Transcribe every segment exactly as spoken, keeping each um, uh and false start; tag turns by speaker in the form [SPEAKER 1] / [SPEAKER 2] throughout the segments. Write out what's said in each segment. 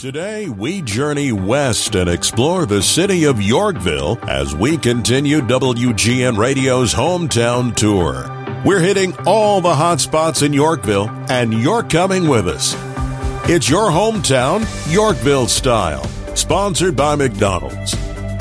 [SPEAKER 1] Today, we journey west and explore the city of Yorkville as we continue W G N Radio's hometown tour. We're hitting all the hot spots in Yorkville, and you're coming with us. It's your hometown, Yorkville style. Sponsored by McDonald's.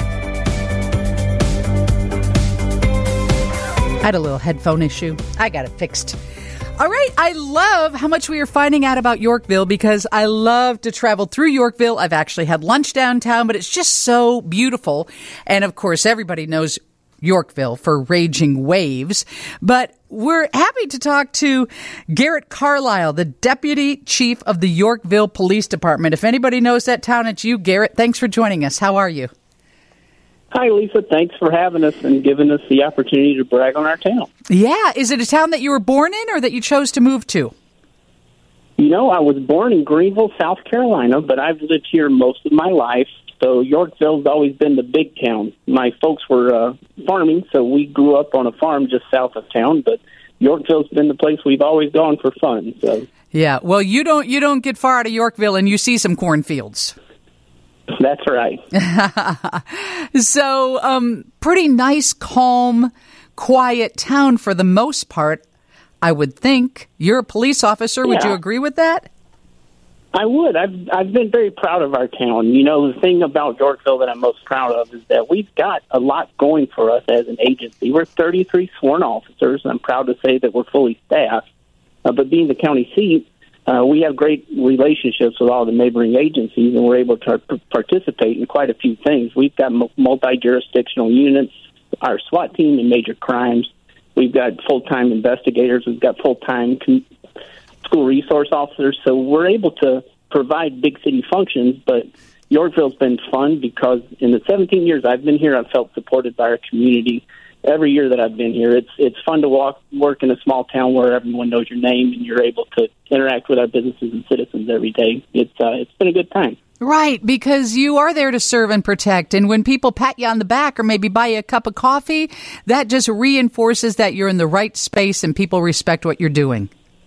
[SPEAKER 2] I had a little headphone issue. I got it fixed. All right. I love how much we are finding out about Yorkville because I love to travel through Yorkville. I've actually had lunch downtown, but it's just so beautiful. And of course, everybody knows Yorkville for raging waves. But we're happy to talk to Garrett Carlisle, the Deputy Chief of the Yorkville Police Department. If anybody knows that town, it's you, Garrett. Thanks for joining us. How are you?
[SPEAKER 3] Hi, Lisa. Thanks for having us and giving us the opportunity to brag on our town.
[SPEAKER 2] Yeah. Is it a town that you were born in or that you chose to move to?
[SPEAKER 3] You know, I was born in Greenville, South Carolina, but I've lived here most of my life. So Yorkville's always been the big town. My folks were uh, farming, so we grew up on a farm just south of town, but Yorkville's been the place we've always gone for fun. So
[SPEAKER 2] yeah. Well, you don't you don't get far out of Yorkville and you see some cornfields.
[SPEAKER 3] That's right.
[SPEAKER 2] So, um, pretty nice, calm, quiet town for the most part, I would think. You're a police officer. Would
[SPEAKER 3] Yeah.
[SPEAKER 2] you agree with that?
[SPEAKER 3] I would. I've I've been very proud of our town. You know, the thing about Yorkville that I'm most proud of is that we've got a lot going for us as an agency. We're thirty-three sworn officers, and I'm proud to say that we're fully staffed. Uh, but being the county seat, Uh, we have great relationships with all the neighboring agencies, and we're able to p- participate in quite a few things. We've got m- multi-jurisdictional units, our SWAT team in major crimes. We've got full-time investigators. We've got full-time con- school resource officers. So we're able to provide big city functions, but Yorkville's been fun because in the seventeen years I've been here, I've felt supported by our community. Every year that I've been here, it's it's fun to walk, work in a small town where everyone knows your name and you're able to interact with our businesses and citizens every day. It's uh, it's been a good time.
[SPEAKER 2] Right, because you are there to serve and protect. And when people pat you on the back or maybe buy you a cup of coffee, that just reinforces that you're in the right space and people respect what you're doing.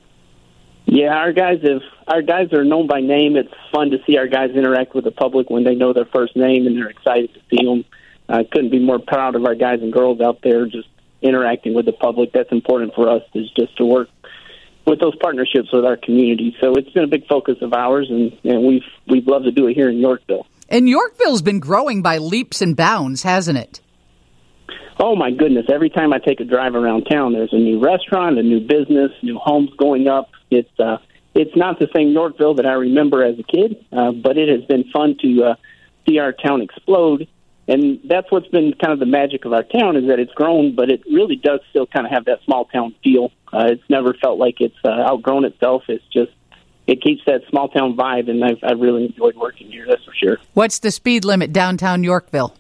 [SPEAKER 3] Yeah, our guys have our guys are known by name. It's fun to see our guys interact with the public when they know their first name and they're excited to see them. I uh, couldn't be more proud of our guys and girls out there just interacting with the public. That's important for us, is just to work with those partnerships with our community. So it's been a big focus of ours, and, and we've we'd love to do it here in Yorkville.
[SPEAKER 2] And Yorkville's been growing by leaps and bounds, hasn't it?
[SPEAKER 3] Oh, my goodness. Every time I take a drive around town, there's a new restaurant, a new business, new homes going up. It's uh, it's not the same Yorkville that I remember as a kid, uh, but it has been fun to uh, see our town explode. And that's what's been kind of the magic of our town, is that it's grown, but it really does still kind of have that small town feel. Uh, it's never felt like it's uh, outgrown itself. It's just, it keeps that small town vibe, and I've, I've really enjoyed working here, that's for sure.
[SPEAKER 2] What's the speed limit downtown Yorkville?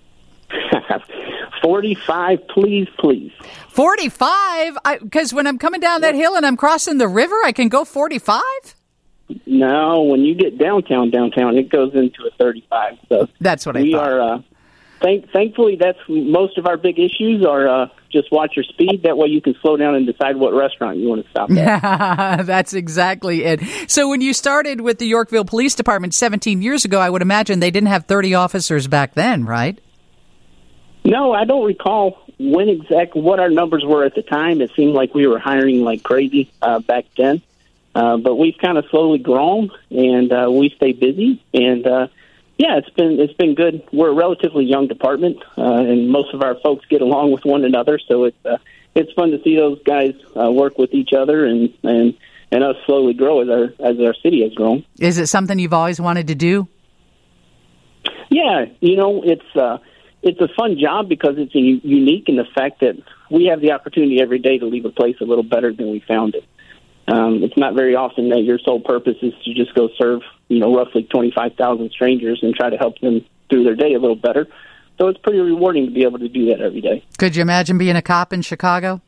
[SPEAKER 3] forty-five, please, please.
[SPEAKER 2] forty-five? Because when I'm coming down that hill and I'm crossing the river, I can go forty-five?
[SPEAKER 3] No, when you get downtown, downtown, it goes into a thirty-five. So
[SPEAKER 2] that's what I
[SPEAKER 3] we
[SPEAKER 2] thought.
[SPEAKER 3] are. Uh, thank, thankfully, that's most of our big issues are uh, just watch your speed. That way, you can slow down and decide what restaurant you want to stop at.
[SPEAKER 2] That's exactly it. So, when you started with the Yorkville Police Department seventeen years ago, I would imagine they didn't have thirty officers back then, right?
[SPEAKER 3] No, I don't recall when exact what our numbers were at the time. It seemed like we were hiring like crazy uh, back then. Uh, but we've kind of slowly grown, and uh, we stay busy. And uh, yeah, it's been it's been good. We're a relatively young department, uh, and most of our folks get along with one another. So it's uh, it's fun to see those guys uh, work with each other, and, and and us slowly grow as our as our city has grown.
[SPEAKER 2] Is it something you've always wanted to do?
[SPEAKER 3] Yeah, you know, it's uh, it's a fun job because it's a, unique in the fact that we have the opportunity every day to leave a place a little better than we found it. Um, it's not very often that your sole purpose is to just go serve, you know, roughly twenty-five thousand strangers and try to help them through their day a little better. So it's pretty rewarding to be able to do that every day.
[SPEAKER 2] Could you imagine being a cop in Chicago?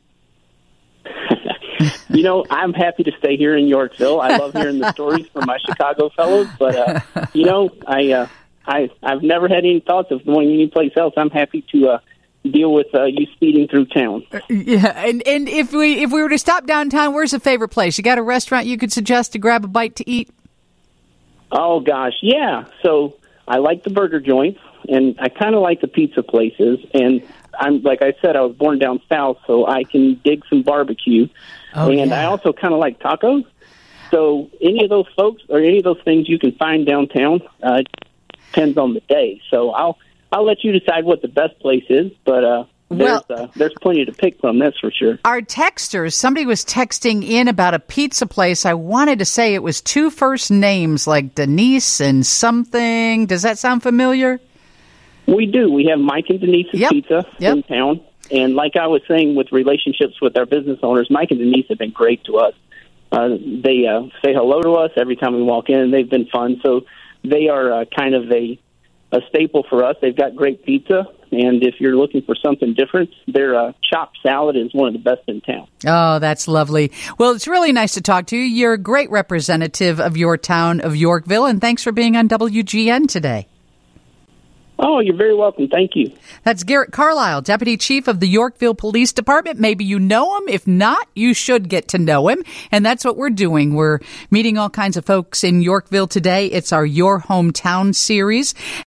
[SPEAKER 3] You know, I'm happy to stay here in Yorkville. I love hearing the stories from my Chicago fellows, but, uh, you know, I, uh, I, I've never had any thoughts of going anyplace else. I'm happy to uh, deal with uh, you speeding through town.
[SPEAKER 2] Yeah, and and if we if we were to stop downtown, where's a favorite place? You got a restaurant you could suggest to grab a bite to eat?
[SPEAKER 3] Oh, gosh, yeah. So I like the burger joints, and I kind of like the pizza places. And I'm like I said, I was born down south, so I can dig some barbecue.
[SPEAKER 2] Oh,
[SPEAKER 3] and
[SPEAKER 2] yeah.
[SPEAKER 3] I also kind of like tacos. So any of those folks or any of those things you can find downtown uh, depends on the day. So I'll I'll let you decide what the best place is, but uh, there's,
[SPEAKER 2] Well-
[SPEAKER 3] uh, there's plenty to pick from, that's for sure.
[SPEAKER 2] Our texters, somebody was texting in about a pizza place. I wanted to say it was two first names like Denise and something. Does that sound familiar?
[SPEAKER 3] We do. We have Mike and Denise's
[SPEAKER 2] Yep.
[SPEAKER 3] Pizza
[SPEAKER 2] Yep.
[SPEAKER 3] in town. And like I was saying, with relationships with our business owners, Mike and Denise have been great to us. Uh, they uh, say hello to us every time we walk in. They've been fun. So they are uh, kind of a, a staple for us. They've got great pizza. And if you're looking for something different, their uh, chopped salad is one of the best in town.
[SPEAKER 2] Oh, that's lovely. Well, it's really nice to talk to you. You're a great representative of your town of Yorkville, and thanks for being on W G N today.
[SPEAKER 3] Oh, you're very welcome. Thank you.
[SPEAKER 2] That's Garrett Carlisle, Deputy Chief of the Yorkville Police Department. Maybe you know him. If not, you should get to know him. And that's what we're doing. We're meeting all kinds of folks in Yorkville today. It's our Your Hometown series.